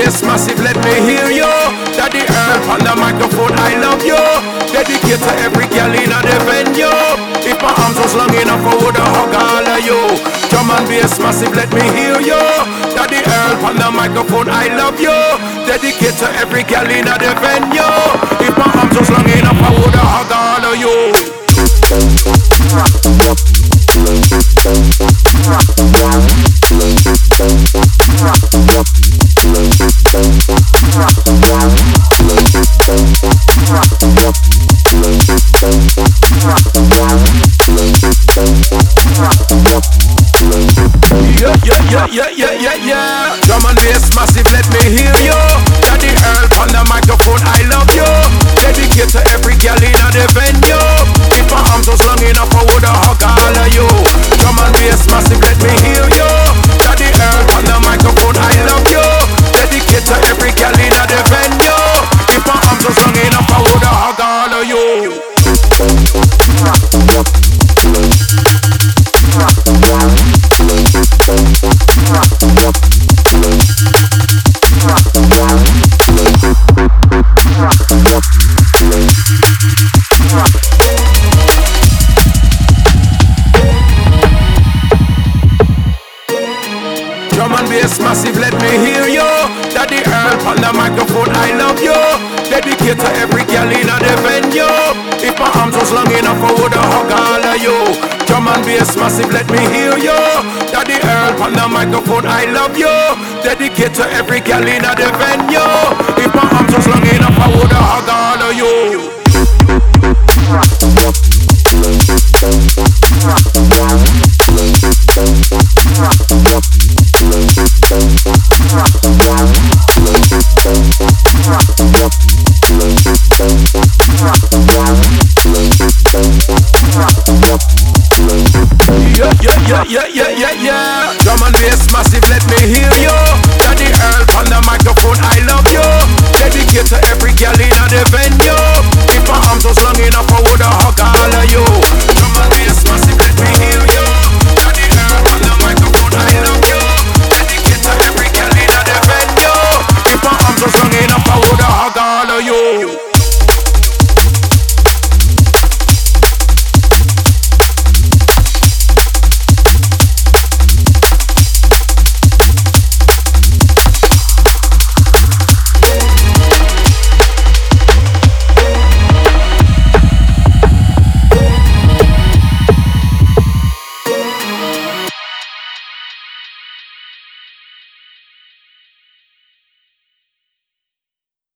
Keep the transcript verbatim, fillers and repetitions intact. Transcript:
bass massive, let me hear you. Daddy Earl on the microphone, I love you. Dedicate to every girl in the venue. If my arms was long enough, I would have hug all of you. Drum and bass massive, let me hear you. Daddy Earl on the microphone, I love you. Dedicate to every girl in the venue. If my arms was long enough, I would have hug all of you. Yeah, yeah, yeah, yeah, yeah, yeah, yeah. Drum and bass massive, let me hear you. Daddy Earl on the microphone, I love you. Dedicate to every girl in the venue. If my arms was long enough, I would have hug all of you. Drum and bass massive, let me hear you. Daddy Earl on the microphone, I love you. Dedicate to every girl in the venue. If my arms was long enough, I would have hug all of you. Drum and bass massive, let me hear you. Daddy Earl on the microphone, I love you. Dedicate to every girl in the venue. If my arms was long enough, I would have hug all of you. Drum and bass massive, let me hear you. Daddy Earl on the microphone, I love you. Dedicate to every girl in the venue. If my arms was long enough, I would have hug all of you.